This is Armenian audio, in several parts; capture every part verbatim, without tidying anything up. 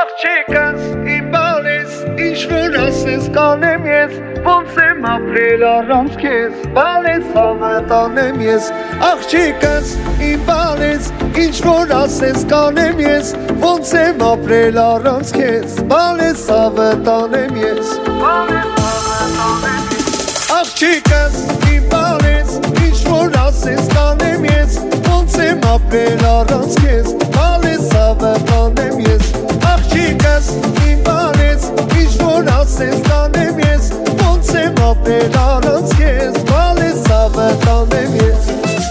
Աղջիկս իմ բալես, ինչ որ ասես կանեմ ես, ոնց եմ ապրել առանց քեզ, բալես հավատանեմ ես։ Աղջիկս իմ բալես, ինչ որ ասես կանեմ ես, ոնց եմ ապրել առանց քեզ, բալես հավատանեմ ես։ Աղջիկս իմ բալես, ինչ որ ասես կանեմ ես, ոնց եմ ապրել առանց քեզ, բալես հավատանեմ ես։ Աղջիկս իմ բալես, ինչ որ ասես կանեմ ես, ոնց եմ ապրել առանց քեզ, բալես հավատանեմ ես։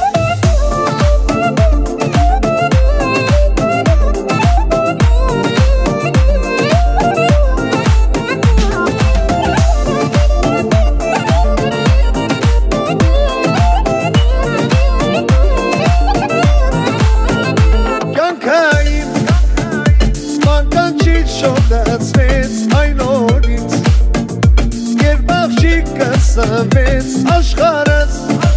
Սվեց աշխարհս,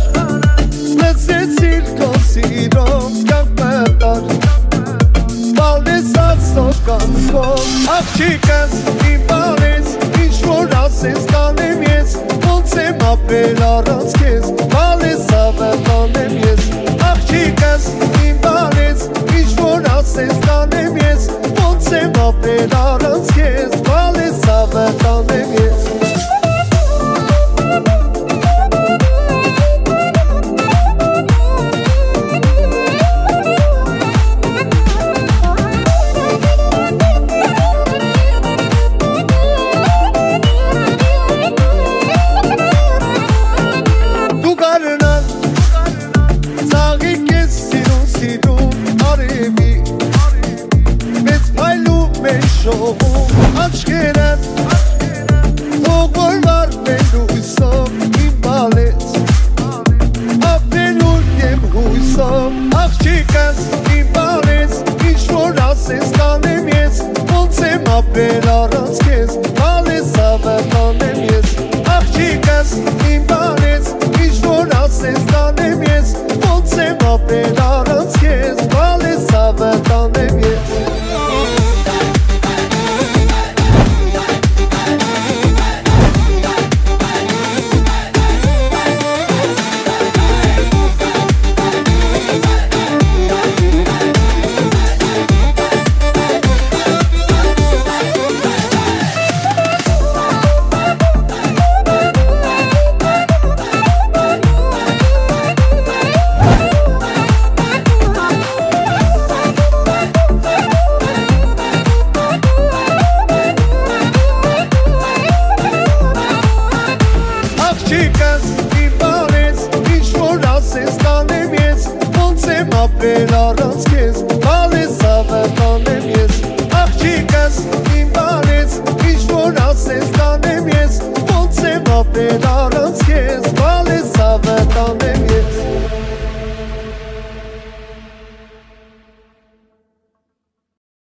լծեցիր քո սիրով կյանք մտար, բալեսած սոկանքով։ Աղջիկս իմ բալես, ինչ որ ասես կանեմ ես, ոնց եմ ապրել առանց քեզ, բալես հավատանեմ ես։ Աղջիկս իմ բալես, ինչ որ ասես կանեմ ես, ոնց եմ ապրել առանց քեզ, բալես հավատանեմ ես։ Աչքերդ թող որ վարվելու հույսով իմ բալես, ապրելու եմ հույսով։ Աղջիկս իմ բալես, ինչ որ ասես կանեմ ես, ոնց եմ ապրել առանց քեզ, բալես հավատանեմ ես։ Աղջիկս իմ բալես, ինչ որ ասես կանեմ ես, ոնց եմ ապրել առանց քեզ, բալես հավատանեմ ես։ Աղջիկս իմ բալես, ինչ որ ասես կանեմ ես, ոնց եմ ապրել առանց քեզ, բալես հավատանեմ ես։